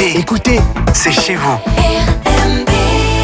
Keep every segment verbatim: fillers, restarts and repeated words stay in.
Écoutez, écoutez, c'est chez vous. R M B.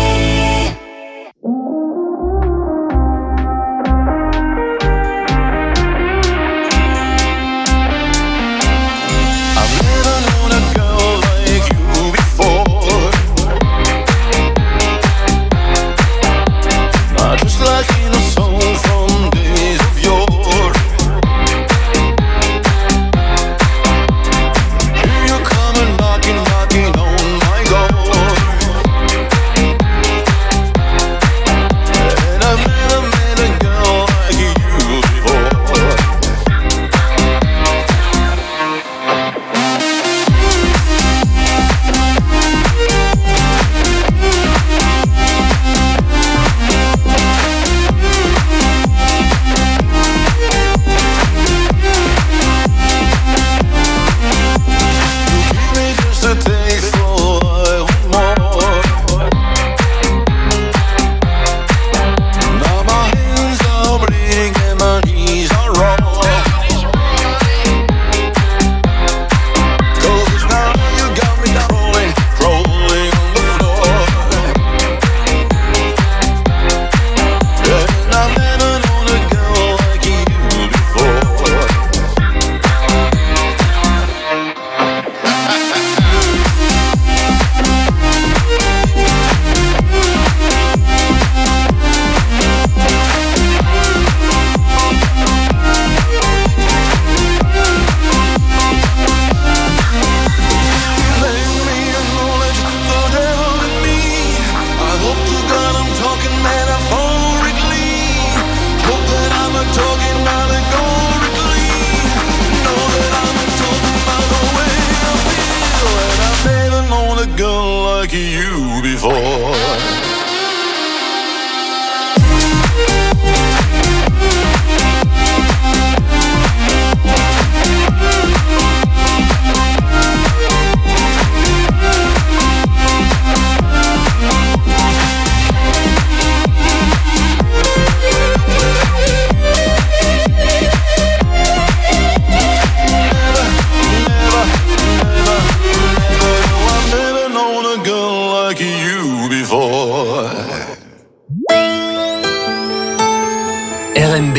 R M B.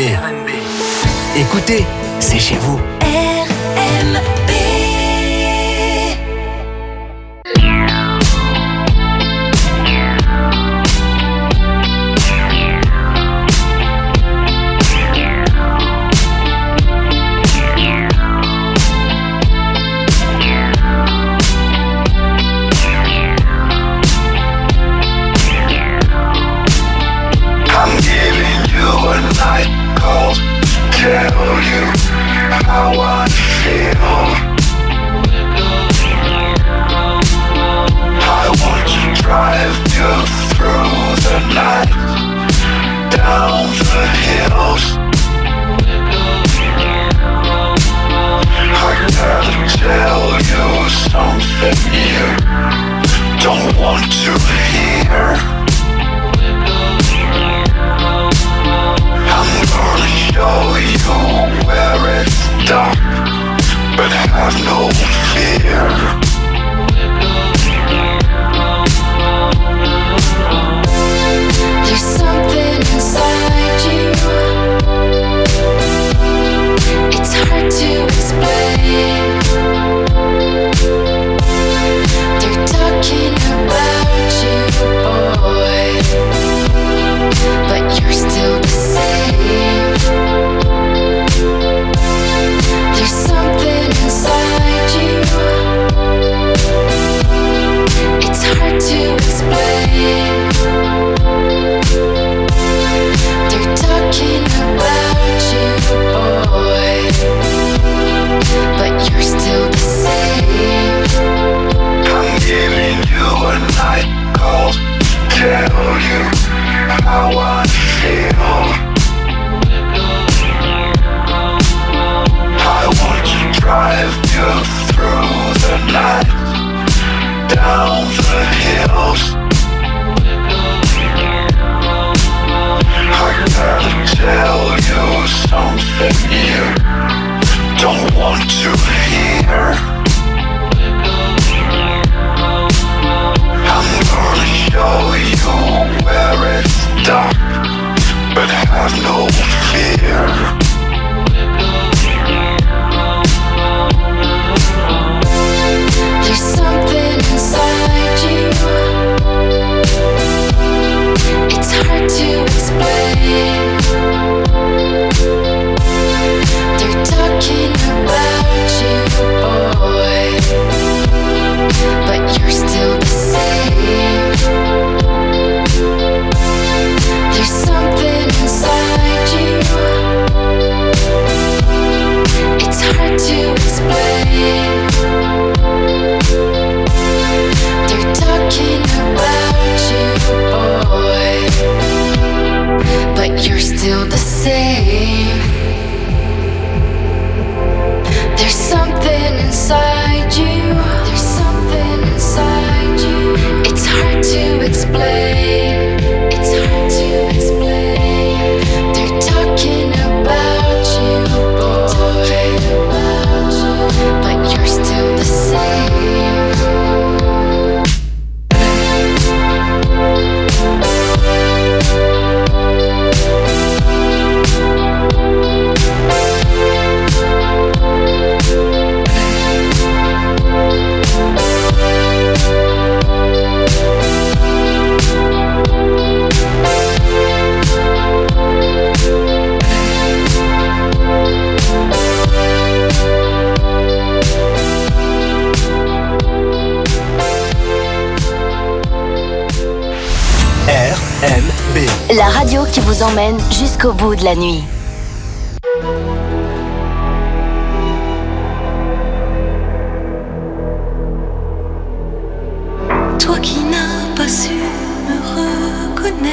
Écoutez, c'est chez vous. R M B. Tell you how I feel. I want to drive you through the night, down the hills. I gotta tell you something you don't want to hear. I'm gonna show you where it's dark, but have no fear. There's something inside you. It's hard to explain. They're talking about you, boy, but you're still the same. There's something inside you. It's hard to explain. They're talking about you, boy, but you're still the same. I'm giving you a night call, tell you how I feel. I want to drive you through the night, down the hills. I gotta tell you something you don't want to hear. M B. La radio qui vous emmène jusqu'au bout de la nuit. Toi qui n'as pas su me reconnaître,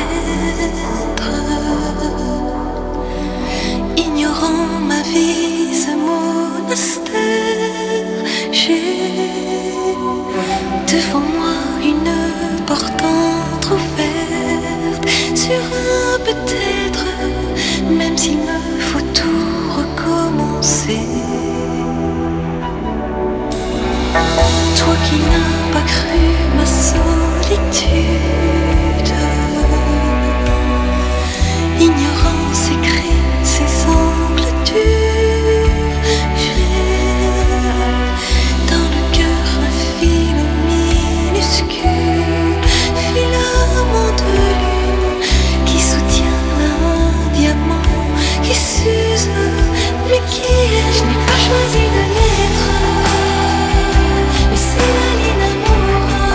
ignorant ma vie, ce monastère, j'ai devant moi une porte entrouverte sur un peut-être, même s'il me faut tout recommencer. Toi qui n'as pas cru ma solitude, ignorant ses cris, ses angles durs, j'ai dans le cœur un fil minuscule, filament de lune qui soutient un diamant qui s'use, mais qui est. Je n'ai pas choisi de l'être, mais c'est la ligne amoureuse.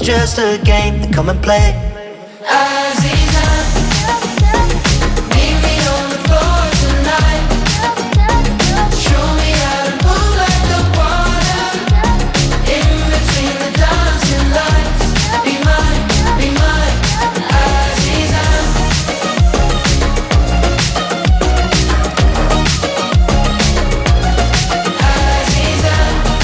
just a game, then come and play. Aziza, meet me on the floor tonight. Show me how to move like the water in between the dancing lights. Be mine, be mine, Aziza. Aziza.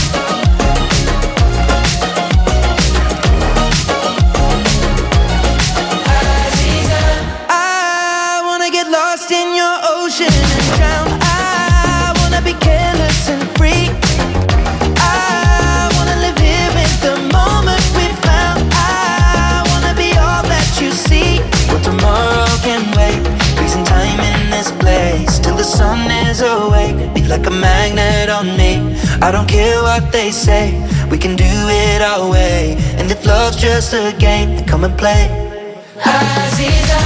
I wanna get lost in your ocean and drown. I wanna be careless and free. I wanna live here in the moment we found. I wanna be all that you see. Well, tomorrow can wait. Freezing time in this place till the sun is awake. Be like a magnet on me. I don't care what they say. We can do it our way. And if love's just a game, then come and play. Aziza,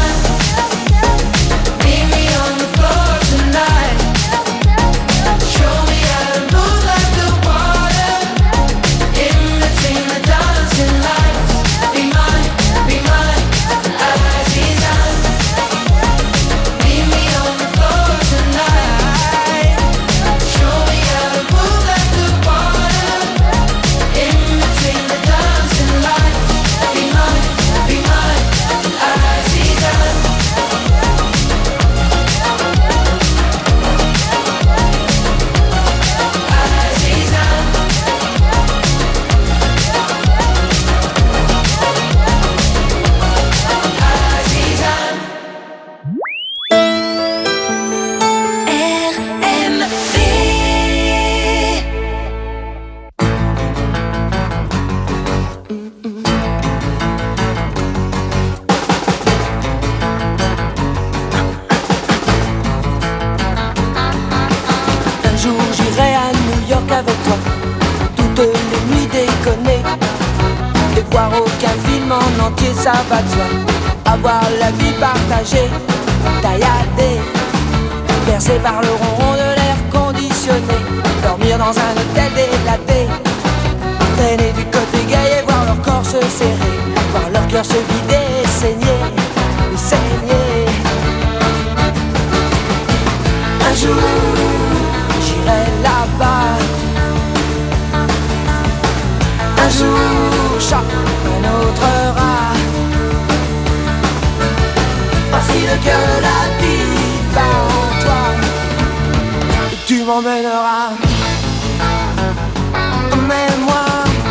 meet me on the floor tonight. Show me how to move like the water in between the dancing lights. Be mine, be mine, Aziza. Meet me on the floor tonight. Show me how to move like the water in between the dancing lights. Be mine, be mine, Aziza. Aziza. Aziza. R M B. Un jour j'irai à New York avec toi, toutes les nuits déconner, et voir aucun film en entier, ça va de soi. Avoir la vie partagée, tailladée, bercée par le ronron de l'air conditionné, dormir dans un hôtel délaté, traîner du côté gay et voir leur corps se serrer, voir leur cœur se vider et saigner, et saigner. Un jour j'irai là-bas. Un jour, chacun autre rat. Facile que la vie part en toi. Et tu m'emmèneras. Emmène-moi.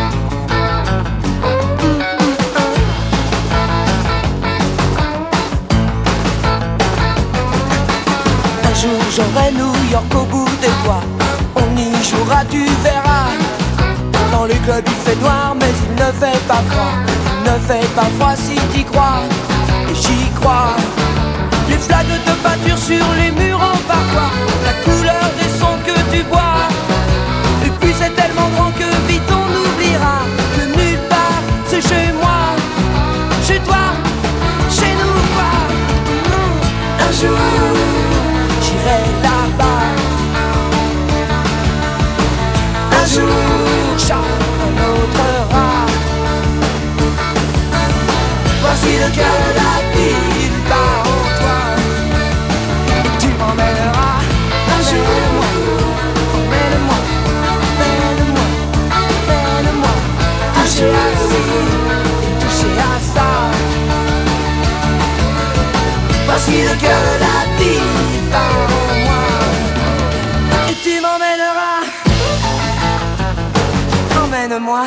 Un jour j'aurai New York au bout des doigts. On y jouera, tu verras. Dans les clubs il fait noir mais il ne fait pas froid. Il ne fait pas froid si t'y crois. Et j'y crois. Les flaques de peinture sur les murs en parfois. La couleur des sons que tu bois. Et puis c'est tellement grand que vite on oubliera que nulle part c'est chez moi. Chez toi, chez nous quoi. Un jour j'irai là-bas. Un jour, chacun autre rat. Voici le cœur de la ville part en toi. Et tu m'emmèneras. Un jour, emmène-moi, emmène-moi, emmène-moi. Toucher à ci et toucher à ça. Voici le cœur de la ville part en moi. Et tu m'emmèneras. Emmène-moi.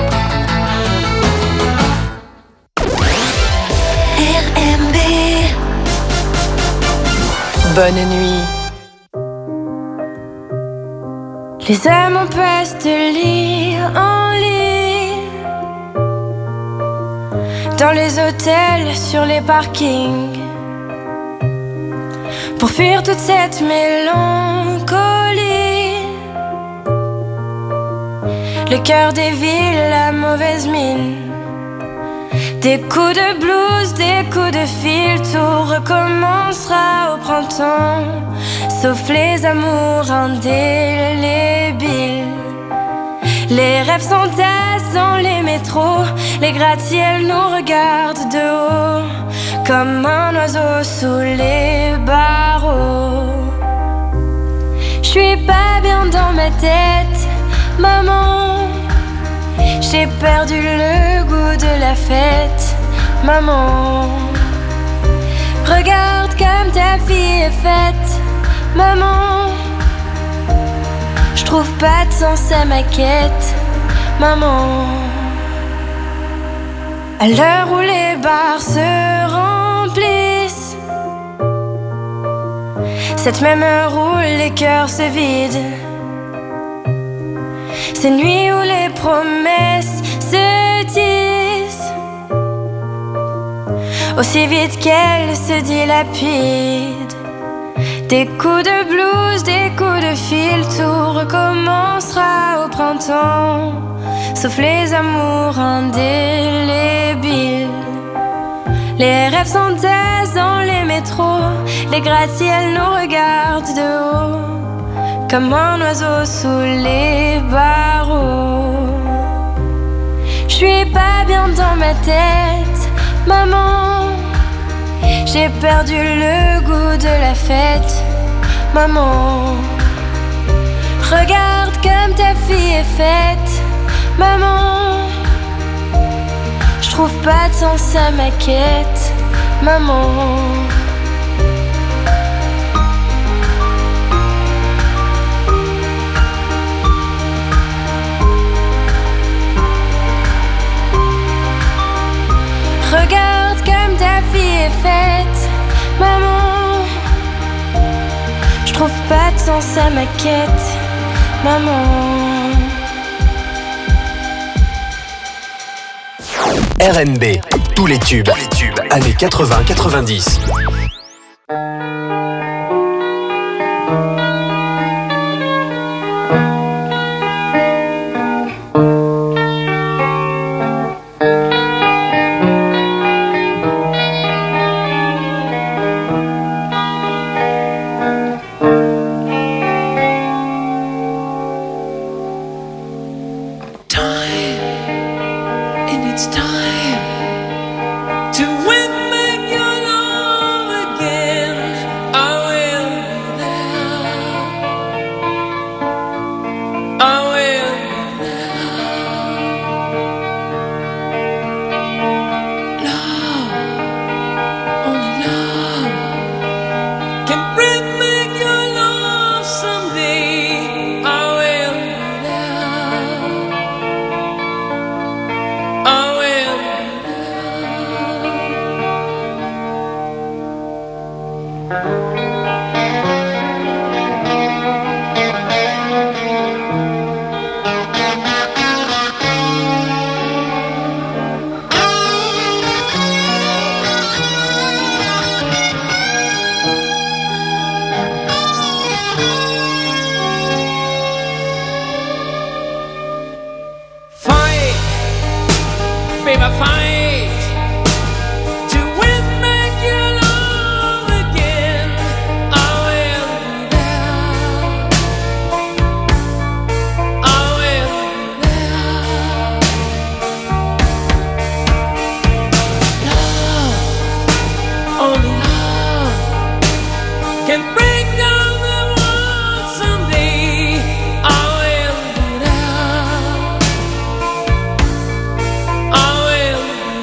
R M B. Bonne nuit. Les âmes empêchent de lire en ligne, dans les hôtels, sur les parkings, pour fuir toute cette mélancolie. Le cœur des villes, la mauvaise mine, des coups de blues, des coups de fil. Tout recommencera au printemps, sauf les amours indélébiles. Les rêves sont dans les métros. Les gratte-ciels nous regardent de haut, comme un oiseau sous les barreaux. J'suis pas bien dans ma tête, maman. J'ai perdu le goût de la fête, maman. Regarde comme ta fille est faite, maman. J'trouve pas de sens à ma quête, maman. À l'heure où les bars se remplissent, cette même heure où les cœurs se vident, ces nuits où les promesses se disent aussi vite qu'elles se dilapident. Des coups de blues, des coups de fil, tout recommencera au printemps, sauf les amours indélébiles. Les rêves s'entassent dans les métros, les gratte-ciels nous regardent de haut, comme un oiseau sous les barreaux. J'suis pas bien dans ma tête, maman. J'ai perdu le goût de la fête, maman. Regarde comme ta fille est faite, maman. J'trouve pas de sens à ma quête, maman. Regarde comme ta fille est faite, maman. J'trouve pas de sens à ma quête, maman. R and B, tous les tubes, les tubes, années quatre-vingts quatre-vingt-dix. I will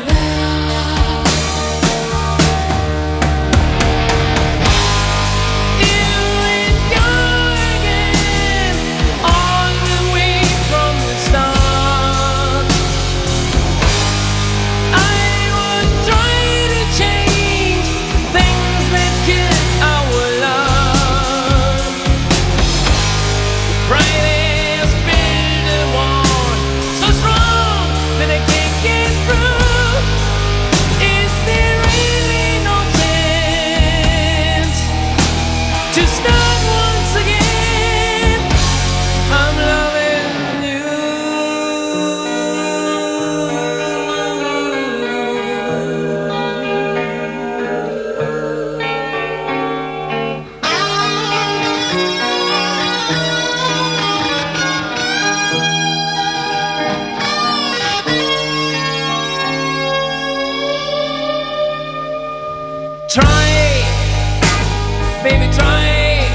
try, baby, try.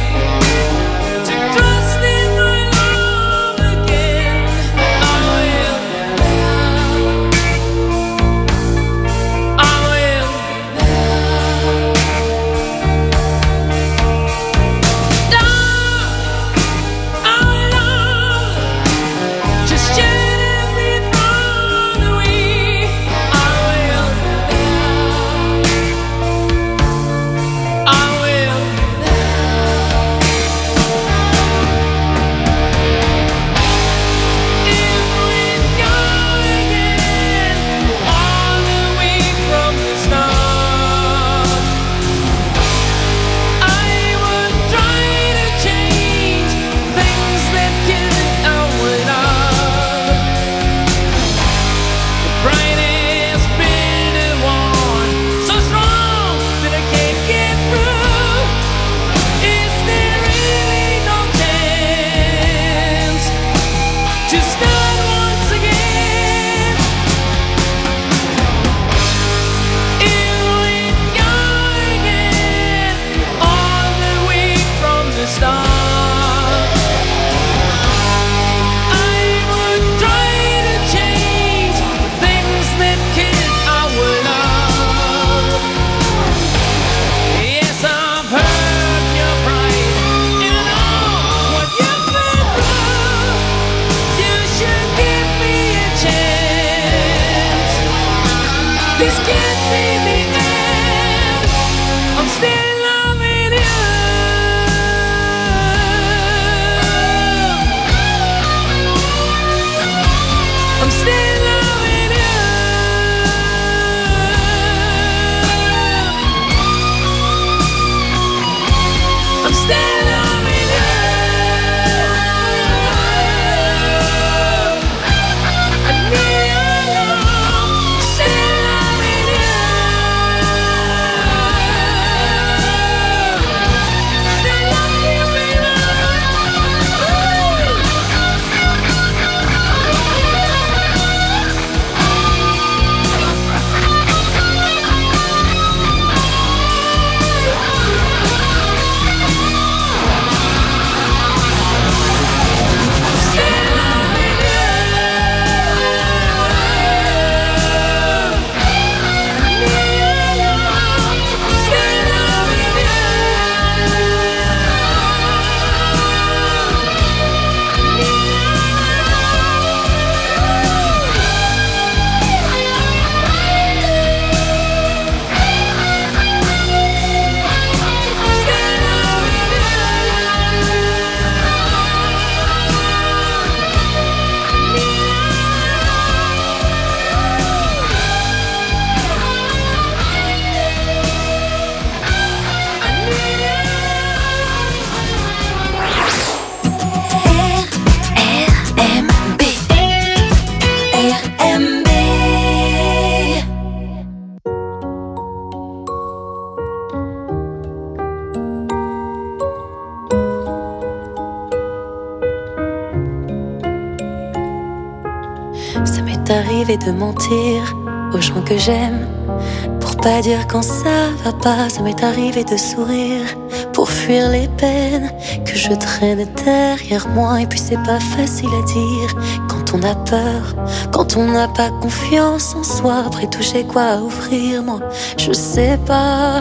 Arriver de mentir aux gens que j'aime pour pas dire quand ça va pas. Ça m'est arrivé de sourire pour fuir les peines que je traîne derrière moi. Et puis c'est pas facile à dire quand on a peur, quand on n'a pas confiance en soi. Après tout j'ai quoi à offrir, moi je sais pas.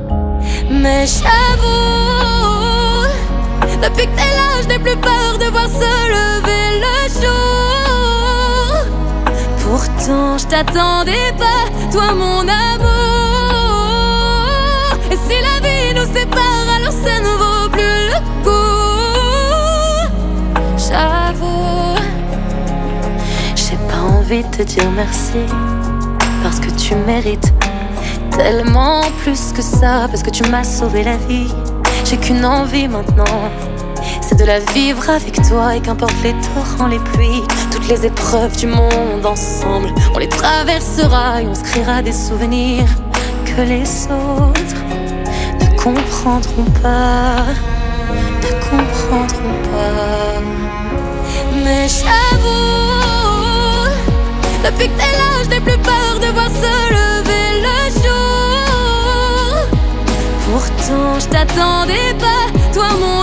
Mais j'avoue, depuis que t'es là je n'ai plus peur de voir se lever le jour. Pourtant je t'attendais pas, toi mon amour. Et si la vie nous sépare, alors ça ne vaut plus le coup. J'avoue, j'ai pas envie de te dire merci, parce que tu mérites tellement plus que ça, parce que tu m'as sauvé la vie. J'ai qu'une envie maintenant, c'est de la vivre avec toi. Et qu'importe les torrents, les pluies, toutes les épreuves du monde, ensemble on les traversera et on se créera des souvenirs que les autres ne comprendront pas, ne comprendront pas. Mais j'avoue, depuis que t'es là je n'ai plus peur de voir se lever le jour. Pourtant je t'attendais pas, toi mon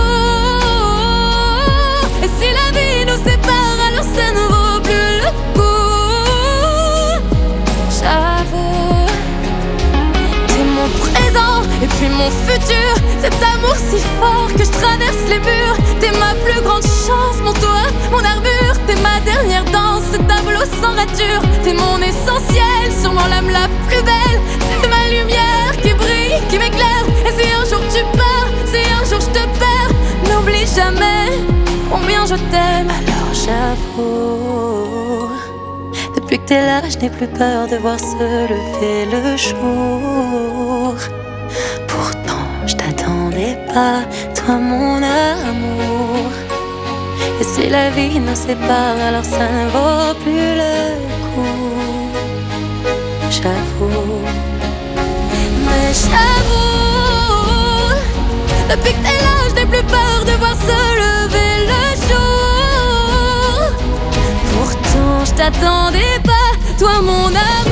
amour. Et si la vie nous sépare, alors ça ne vaut plus le coup. J'avoue, t'es mon présent et puis mon futur. Cet amour si fort que je traverse les murs. T'es ma plus grande chance, mon toit, mon armure. T'es ma dernière danse, ce tableau sans rature. T'es mon essentiel, sûrement l'âme la plus belle. T'es ma lumière qui brille, qui m'éclaire. Et si un jour tu pars, si un jour je te perds, n'oublie jamais combien je t'aime. Alors j'avoue, depuis que t'es là, je n'ai plus peur de voir se lever le jour. Pourtant je t'attendais pas, toi mon amour. Et si la vie nous sépare, alors ça ne vaut plus le coup. J'avoue, mais j'avoue, depuis que t'es là, je n'ai plus peur de voir se lever le jour. Pourtant je t'attendais pas, toi mon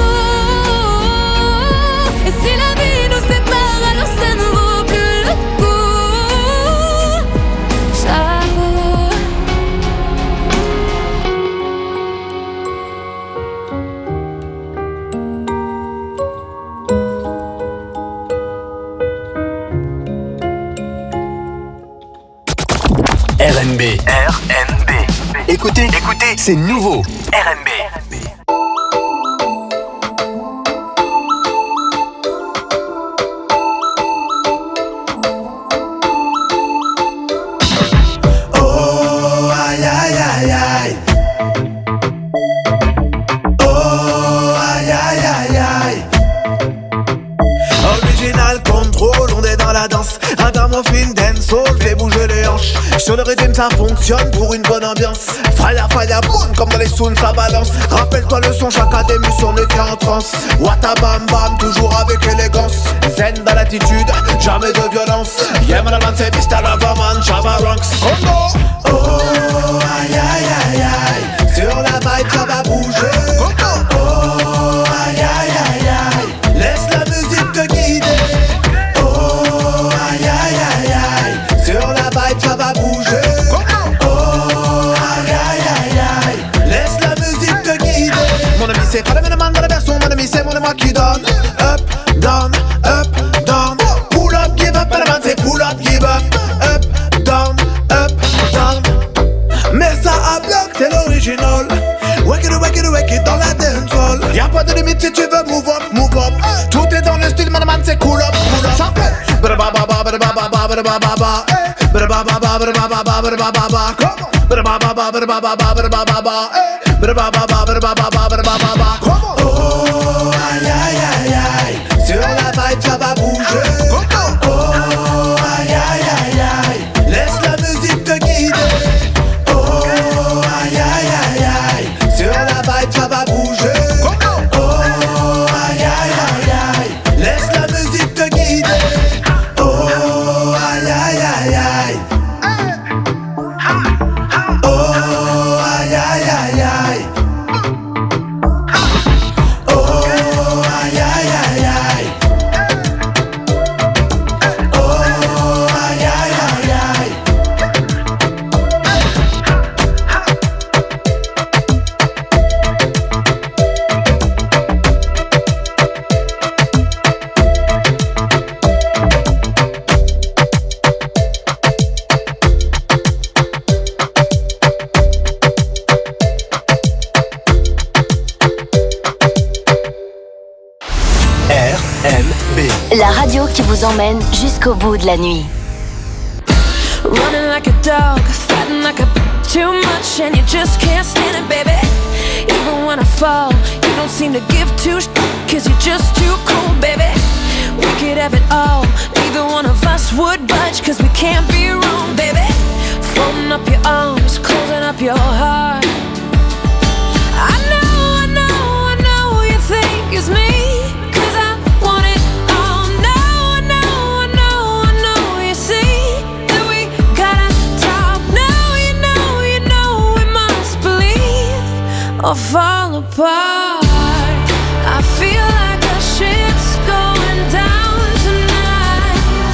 amour. Et si la vie nous sépare, alors ça ne vaut plus le coup. J'avoue. R N B. R N B. Écoutez, écoutez, c'est nouveau. R N B. Oh, aïe, aïe, aïe, aïe. Oh, aïe, aïe, aïe, aïe. Original control, on est dans la danse. Ragamuffin, dancehall, fait bouger les hanches. Sur le rythme ça fonctionne pour une bonne ambiance. Fire, fire, boom, comme dans les soons ça balance. Rappelle-toi le son, chaque émission était en transe. Wata bam bam, toujours avec élégance. Zen dans l'attitude, jamais de violence. Yeah man, man, c'est Vista Loverman, Java Ranks. Oh no. Oh, aïe aïe aïe aïe. Sur la vibe ça va bouger. Oh no. Oh, aïe aïe aïe aïe. Laisse la musique te guider. Oh, aïe aïe aïe aïe. Sur la vibe ça va bouger. Oh, aïe aïe aïe aïe. Laisse la musique te guider. Mon ami c'est pas le même man dans la version. Mon ami c'est mon moi qui donne. Up, down, up, down. Pull up, give up, man c'est pull up, give up. Up, down, up, down. Mais ça a bloqué, c'est l'original. Wake it, wake it, wake it dans la dancehall. Y'a pas de limite si tu veux move up, move up. Tout est dans le style, man, man, c'est cool up, cool up. Ça fait Ba-da-ba-ba-ba, ba-da-ba-ba-ba, ba-da-ba-ba-ba. Ba-da-ba-ba-ba, ba-da-ba-ba-ba, ba-da-ba-ba-ba. Come on. Ba-da-ba-ba-ba, ba-da-ba-ba-ba, ba-da-ba-ba-ba. Ba-da-ba-ba-ba, ba-da-ba-ba-ba, ba-da-ba-ba-ba. Come on. Oh, aïe, aïe, aïe, aïe. Sur la vibe, ça va bouger. Oh, aïe, aïe, aïe, aïe. Laisse la musique te guider. Oh, aïe, aïe, aïe, aïe. Sur la vibe, ça va bouger. Oh, aïe, aïe, aïe, aïe. Laisse la musique te guider. Oh, aïe, aïe, aïe, aïe. Oh, aïe, aïe, aïe, aïe. Oh, aïe, aïe, aïe, aïe. Oh, aïe, aïe, aïe, aïe. R N B. La radio qui vous emmène jusqu'au bout de la nuit. Running like a dog, fighting like a b- too much, and you just can't stand it, baby. Even when I fall, you don't seem to give two sh- cause you're just too cold, baby. We could have it all, neither one of us would budge, cause we can't be wrong, baby. Folding up your arms, closing up your heart. I know, I know, I know you think it's me, cause I want it all. No, I know, I know, I know you see that we gotta talk. No, you know, you know we must believe or fall apart. I feel like a ship's going down tonight.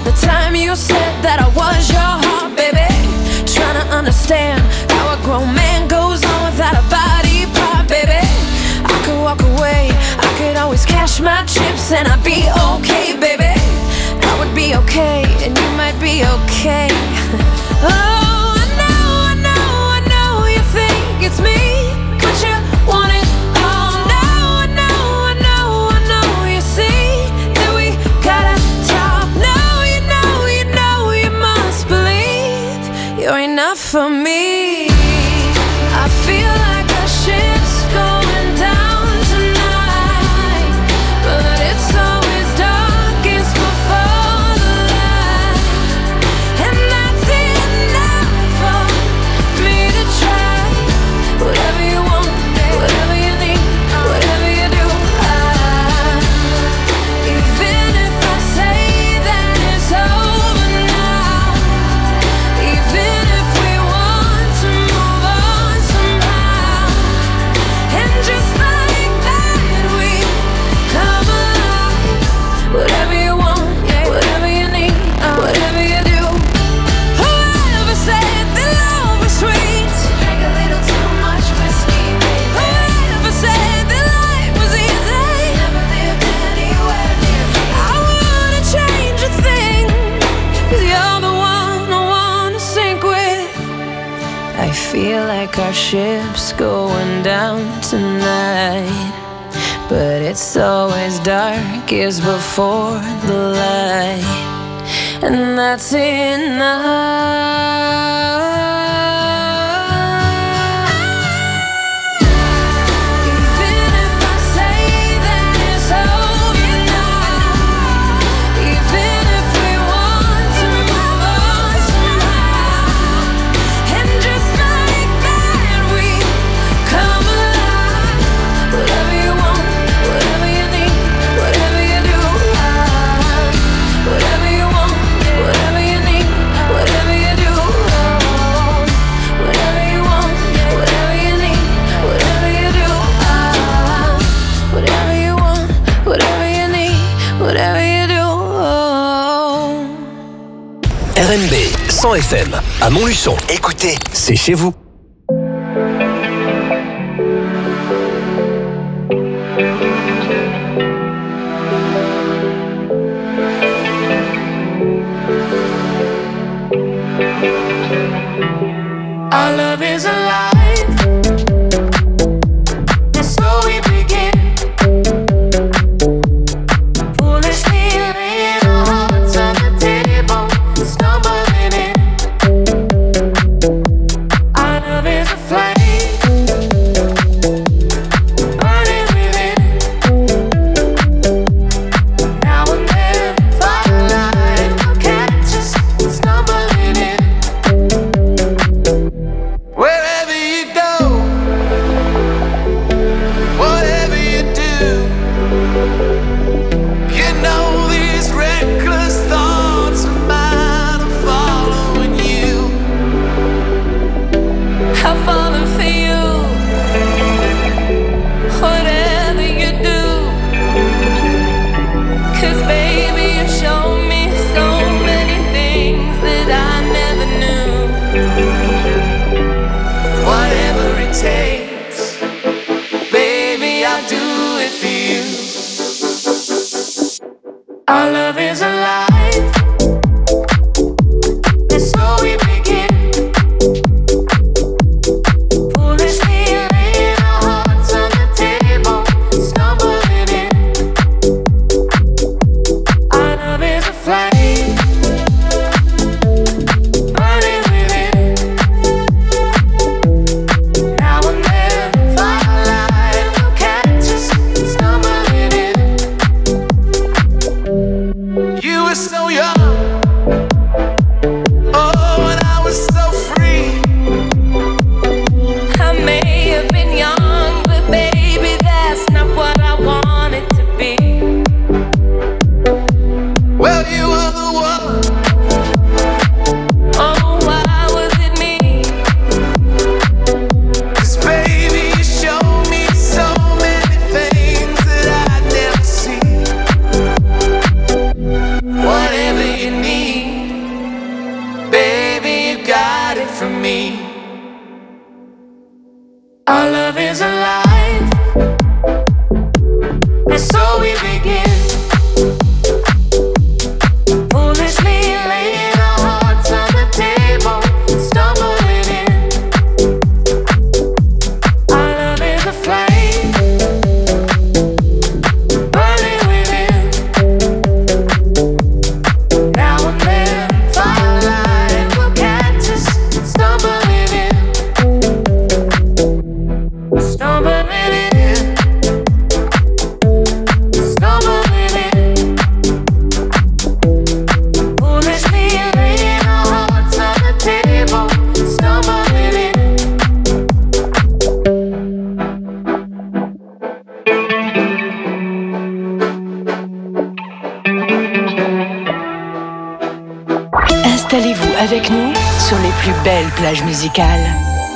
the time you said that I was your heart, baby. Trying to understand how a grown man goes on without a body part, baby. I could walk away, I could always cash my chips and I'd be okay, baby. I would be okay, and you might be okay. Oh, I know, I know, I know you think it's me, but you want it all. No, I know, I know, I know you see that we gotta talk. No, you know, you know, you must believe you're enough for me. I feel like a ship's going down tonight, but it's always darkest before the light, and that's enough for me to try. Whatever you want, whatever you need, whatever you do, I, even if I say that it's over now, even if we want to move on somehow, and just like that we come alive. Whatever you want, whatever you need, whatever you do. Whoever said that love was sweet? Drink a little too much whiskey, baby. Whoever said that life was easy? Never lived anywhere near me. I wouldn't change a thing, 'cause you're the one I wanna sink with. I feel like our ship's going down tonight, but it's always darkest before the light, and that's enough. Even if I say that it's over now, even if we want to move on somehow, and just like that we come alive. Whatever you want, whatever you need, whatever you do, I, whatever you want, whatever you need, whatever you do, oh, whatever you want, whatever you need, whatever you do, I, whatever you want, whatever you need, whatever you do, oh. R M B cent F M à Montluçon. Écoutez, c'est chez vous. Our love is alive, and so we begin. Foolishly laying our hearts on the table, stumbling in. Our love is a flame, burning within. Now and then, firelight will catch us stumbling in. Wherever you go, whatever you do, you know these reckless thoughts of mine are following you. I've fallen for you. Whatever you do, 'cause baby you showed me so many things that I never knew. Whatever it takes, baby, I'll do it for you. Our love is alive, and so we begin. Foolishly laying our hearts on the table, stumbling in. Our love is a flame, burning within. Now and then, firelight will catch us stumbling in. You were so young, oh, and I was so free. I may have been young, but baby, that's not what I wanted to be. Well, you were the one. Oh, why was it me? 'Cause baby, you showed me so many things that I'd never see. Whatever you need. from me. Our love is alive, and so we begin. Foolishly laying our hearts on the table, stumbling in. Our love is a flame, burning within. Now and then, firelight will catch us, stumbling in. Stumbling in, stumbling in. Foolishly laying our hearts on the table, stumbling in. Installez-vous avec nous sur les plus belles plages musicales.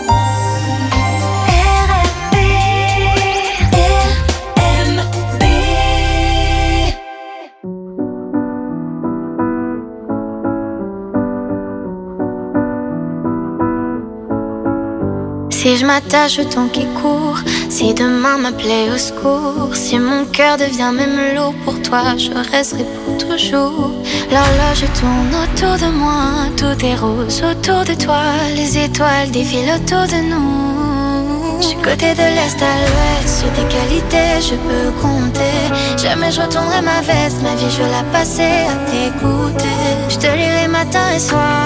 Si je m'attache au temps qui court, si demain m'appelait au secours, si mon cœur devient même lourd pour toi, je resterai pour toujours. L'horloge tourne autour de moi, tout est rose autour de toi, les étoiles défilent autour de nous. Je suis côté de l'est à l'ouest, sur tes qualités je peux compter. Jamais je retournerai ma veste, ma vie je veux la passer à t'écouter. Je te lirai matin et soir,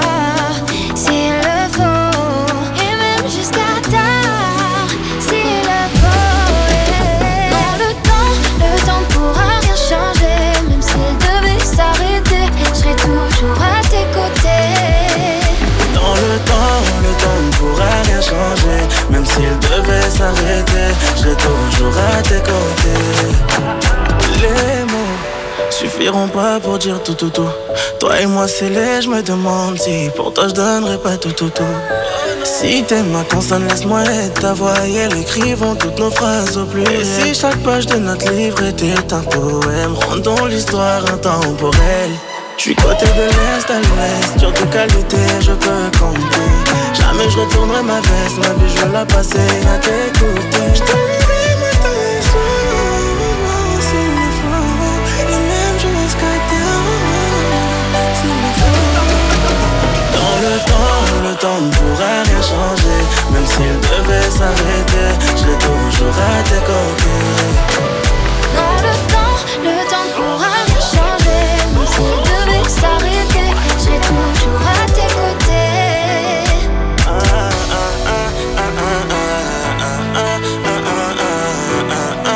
s'il le faut, et même jusqu'à tard, s'il le faut. Yeah. Dans le temps, le temps ne pourra rien changer, même s'il devait s'arrêter, je serai toujours à tes côtés. Dans le temps, le temps ne pourra rien changer, même s'il devait s'arrêter, je serai toujours à tes côtés. Les mots suffiront pas pour dire tout tout tout. Toi et moi c'est les, je me demande si pour toi je donnerais pas tout tout tout. Si t'aimes ma consonne, laisse-moi être ta voix et elle écrivons toutes nos phrases au pluriel. Et si chaque page de notre livre était un poème, rendons l'histoire intemporelle. J'suis côté de l'est à l'ouest, sur tes qualités je peux compter. Jamais je retournerai ma veste, ma vie je veux la passer à t'écouter. J't'aimerai matin et soir, s'il le faut, et même jusqu'à terre, s'il le faut. Dans le temps, le temps ne pourra rien changer, même s'il devait s'arrêter, je serai toujours à tes côtés. Dans le temps, le temps ne pourra rien changer, même s'il devait s'arrêter, je serai toujours à tes côtés. Ah, ah, ah, ah, ah, ah, ah, ah, ah,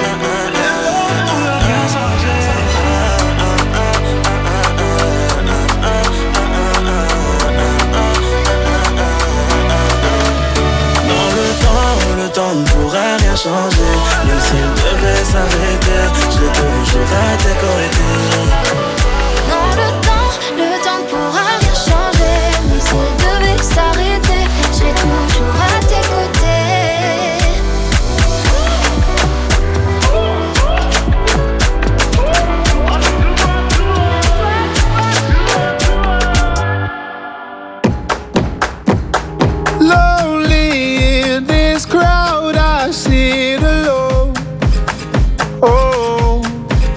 le temps ne pourra rien changer, même s'il devait s'arrêter, je serai toujours à tes côtés. Dans le temps, le temps ne pourra rien changer, même s'il devait s'arrêter, je serai toujours à tes côtés. Lonely in this crowd, I sit alone. Oh,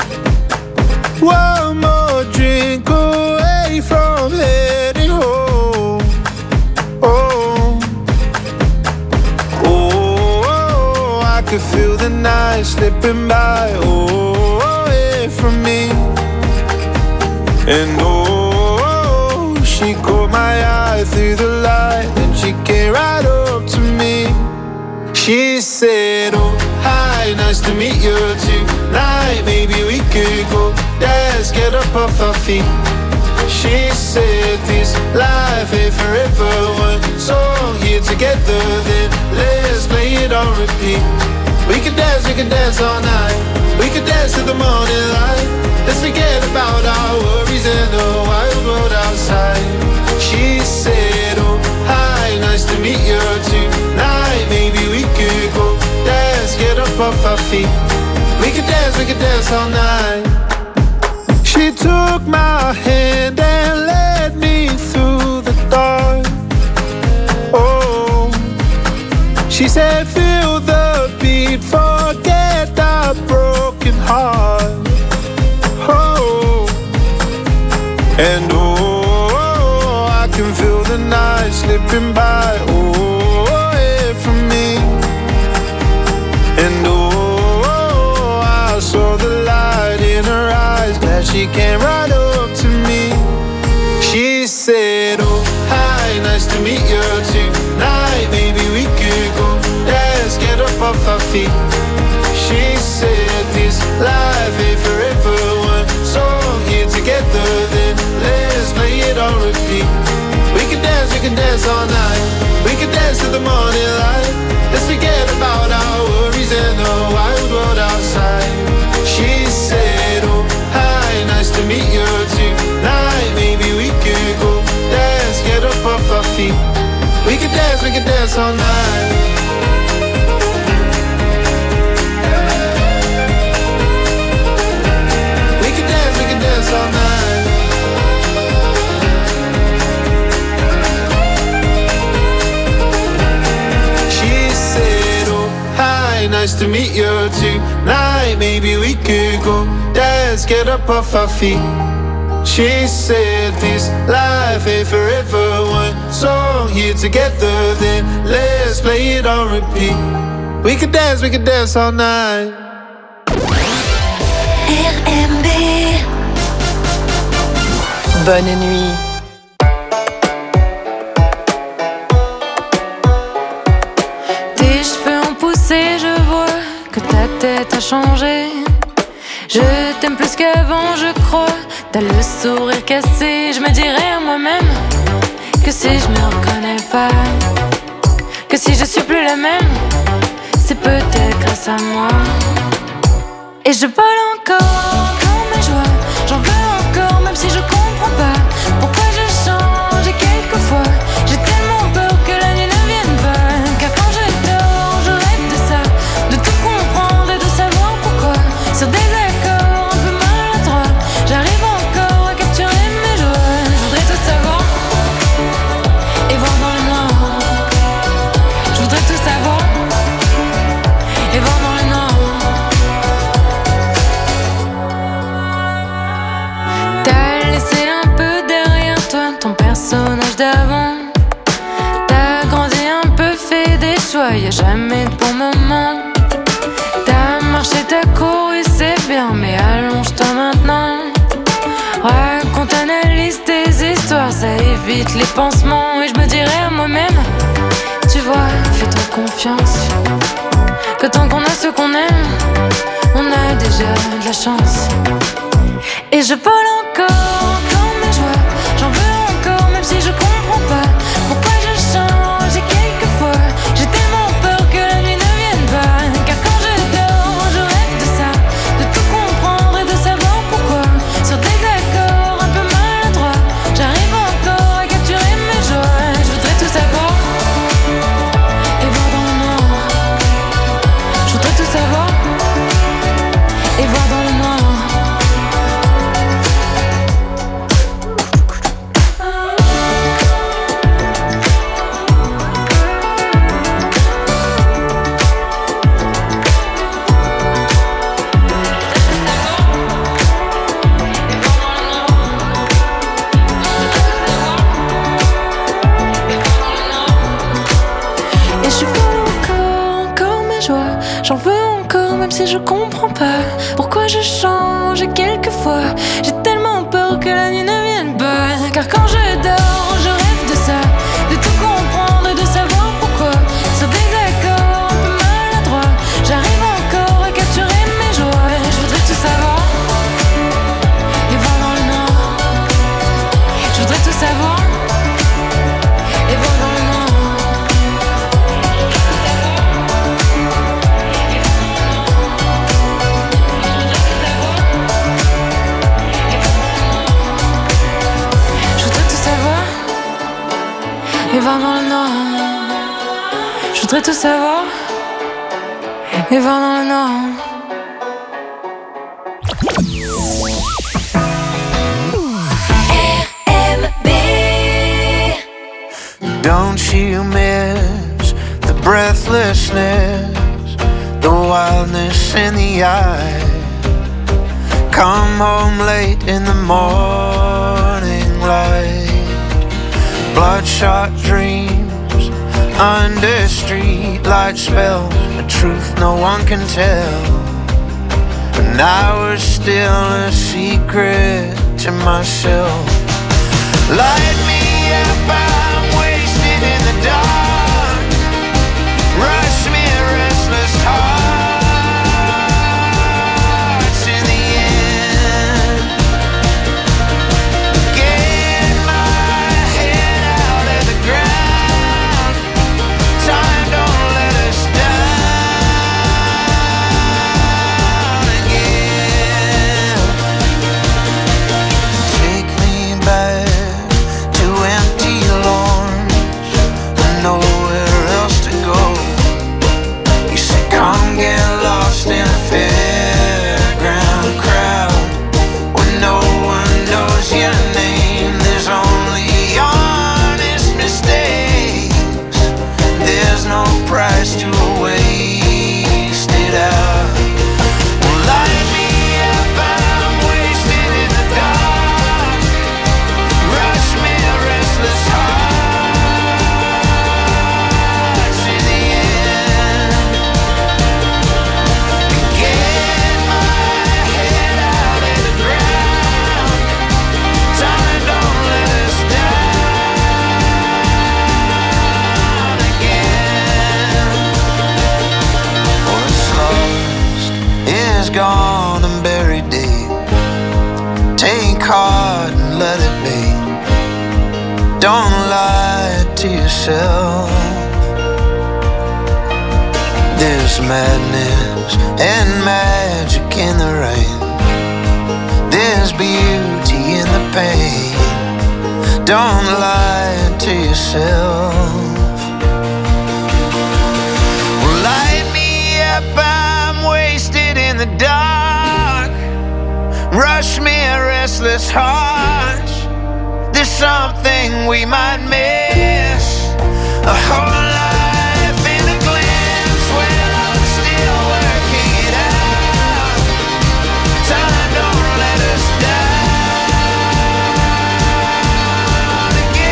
one more drink away from heading home. Oh, oh, I could feel the night slipping by. Oh, away from me. And oh, she caught my eye through the light, and she came right up to me. She said, oh, hi, nice to meet you tonight. Maybe we could go dance, get up off our feet. She said this life ain't forever, one song here together, then let's play it on repeat. We could dance, we could dance all night, we could dance till the morning light. Let's forget about our worries and the wild world outside. She said, oh, hi, nice to meet you tonight. Maybe we could go dance, get up off our feet. We could dance, we could dance all night. She took my hand and led me through the dark. said feel the beat, forget that broken heart. Oh, and oh, I can feel the night slipping by. Oh, yeah, from me. And oh, I saw the light in her eyes, glad she came right up to me. She said, oh, hi, nice to meet you tonight. Maybe we could go dance, get up off our feet. She said this life ain't forever, one song here together, then let's play it on repeat. We can dance, we can dance all night. We can dance till the morning light. Let's forget about our worries and the wild world outside. She said, oh, hi, nice to meet you tonight. Maybe we could go dance, get up off our feet. We can dance, we can dance all night. We can dance, we can dance all night. She said, oh, hi, nice to meet you tonight. Maybe we could go dance, get up off our feet. She said this life ain't forever, one song here together, then let's play it on repeat. We could dance, we could dance all night. R M B. Bonne nuit. Tes cheveux ont poussé, je vois que ta tête a changé. Je t'aime plus qu'avant, je crois. T'as le sourire cassé. Je me dirais à moi-même que si je me reconnais pas, que si je suis plus la même, c'est peut-être grâce à moi. Et je vole encore, encore mes joies. J'en veux encore, même si je comprends pas pourquoi je change. Et quelquefois, j'ai tellement peur que la nuit ne vienne pas. Car quand je dors, je rêve de ça, de tout comprendre et de savoir pourquoi. Sur des accords un peu maladroits, j'arrive encore à capturer mes joies. Je voudrais tout savoir et voir dans le noir. Je voudrais tout savoir et voir dans le noir. T'as laissé un peu derrière toi ton personnage d'avant. T'as grandi un peu, fait des choix, y'a jamais de bon moment. T'as marché, t'as couru, c'est bien, mais allonge-toi maintenant. Raconte, analyse tes histoires, ça évite les pansements. Et je me dirais à moi-même, tu vois, fais-toi confiance, que tant qu'on a ce qu'on aime, on a déjà de la chance. Et je vole encore, encore mes joies. J'en veux encore, même si je comprends pas pourquoi je change. Et quelquefois, j'ai tellement peur que la nuit ne vienne pas. Car quand je dors, je rêve de ça, de tout comprendre et de savoir pourquoi. Sur des accords un peu maladroits, j'arrive encore à capturer mes joies. Je voudrais tout savoir et voir dans le noir. Je voudrais tout savoir et voir dans le noir. Et je veux encore, encore mes joies. J'en veux encore, même si je comprends pas pourquoi je change. Et quelquefois, j'ai tellement peur que la nuit ne vienne pas. Car quand je dors, je rêve de ça, de tout comprendre et de savoir pourquoi. Sur des accords un peu maladroits, j'arrive encore à capturer mes joies. Je voudrais tout savoir et voir dans le noir. Je voudrais tout savoir et voir dans le noir. Je voudrais tout savoir et voir dans le noir. Je voudrais tout savoir et voir dans le noir. R M B. Don't you miss the breathlessness, the wildness in the eye. Come home late in the morning light. Bloodshot dreams under street light spells a truth no one can tell. And I was still a secret to myself. Light me up, I'm wasted in the dark. Rush me, restless hearts in the end. Get my head out of the ground. Time don't let us down again. Take me back to empty lawns and nowhere else to go. You say come get lost in a fairground crowd where no one knows your name. There's only honest mistakes. There's no price to waste it out. Well, light me up, I'm wasted in the dark. Rush me, restless hearts in the end. Get my head out of the ground. Time don't let us down again. What's lost is gone and buried deep. Take heart and let it be. Don't lie to yourself. There's madness and magic in the rain. There's beauty in the pain. Don't lie to yourself. Well, light me up, I'm wasted in the dark. Rush me, a restless heart. There's something we might miss. A whole life in a glimpse. Well, I'm still working it out. Time don't let us down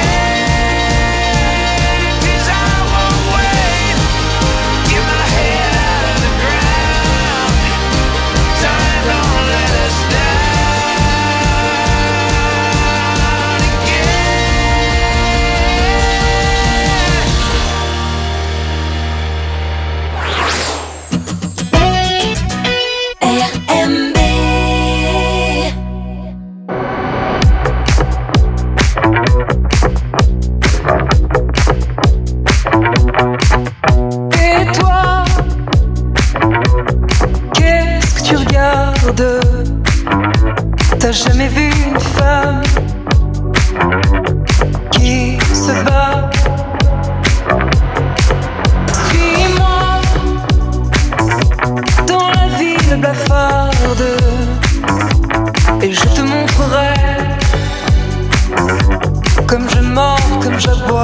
again. 'Cause I won't wait. Get my head out of the ground. Time don't let us down again. R M B. Et toi, qu'est-ce que tu regardes? T'as jamais vu une femme qui se bat? Suis-moi dans la ville blafarde et je te montrerai comme je mords, comme j'aboie.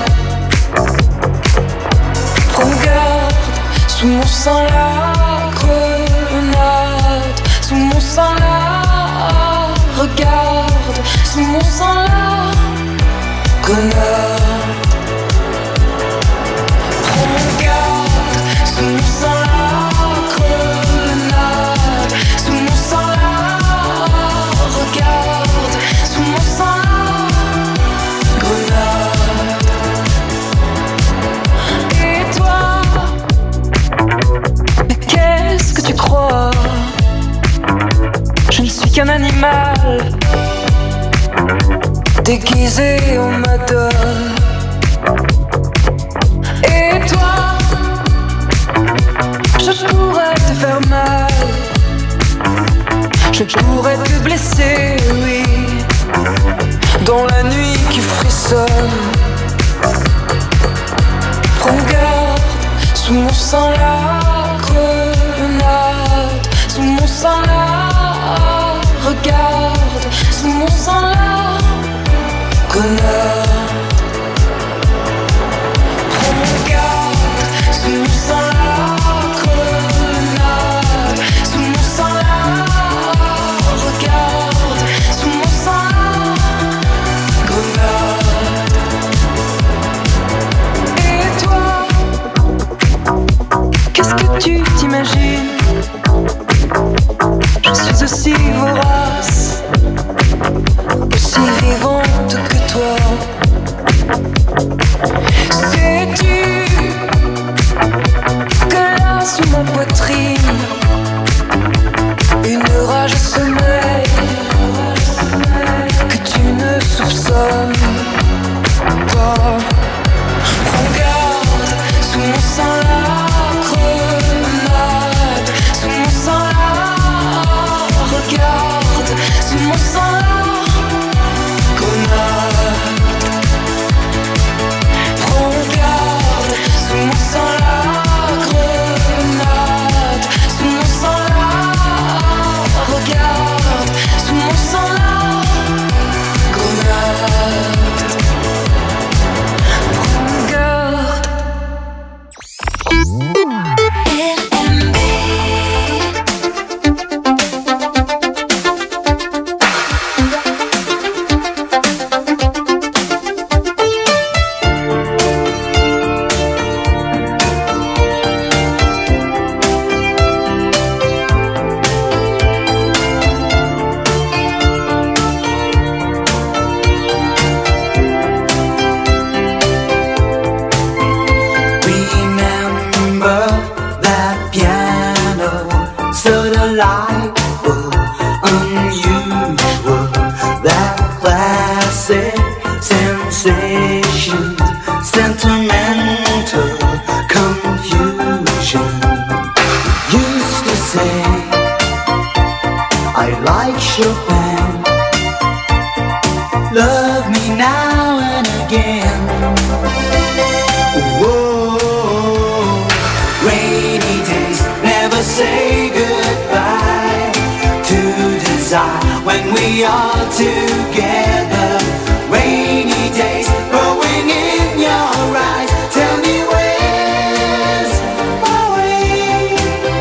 Prends garde, sous mon sang la grenade, sous mon sang la regarde, sous mon sang la grenade. Prends garde, sous mon sang la grenade, sous mon sang la regarde, sous mon sang la grenade. Et toi, mais qu'est-ce que tu crois? Je ne suis qu'un animal déguisé en madone. Et toi, je pourrais te faire mal, je pourrais te blesser, oui, dans la nuit qui frissonne. Prends garde, sous mon sang la grenade, sous mon sang la regarde, sous mon sang la grenade. Prends garde, conversations, sentimental confusion. Used to say I like Chopin, love me now and again. Whoa, rainy days never say goodbye to desire when we are together. Rainy days growing in your eyes. Tell me where's my way?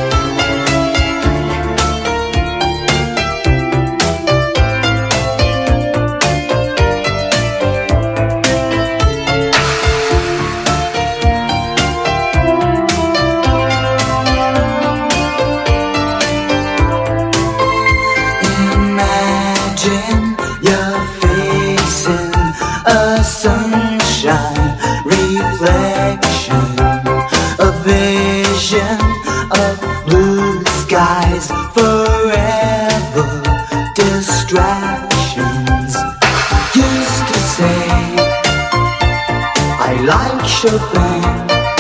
Imagine you're facing a sunshine reflection, a vision of blue skies, forever distractions. Used to say I like Chopin,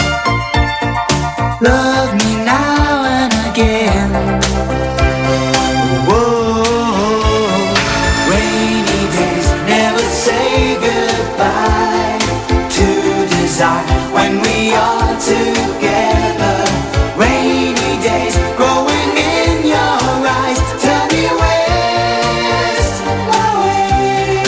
love me now and again. Whoa, rainy days never say goodbye to desire when we are together. Rainy days growing in your eyes. Tell me where's my way?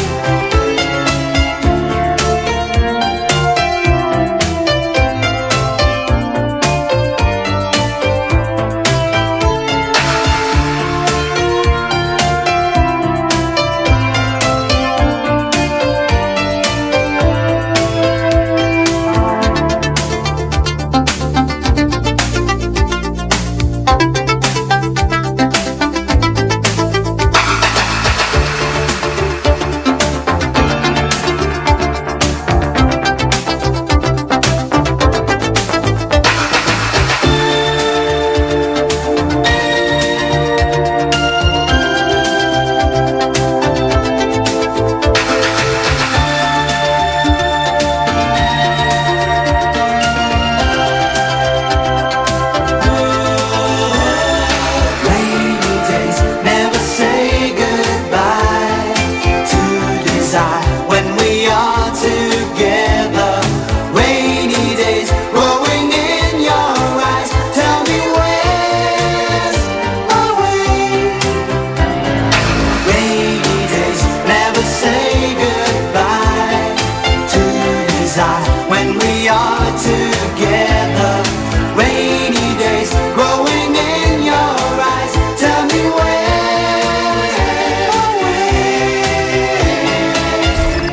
Rainy days never say goodbye to desire when we are together. Rainy days growing in your eyes. Tell me where's my way? Rainy days never say goodbye to desire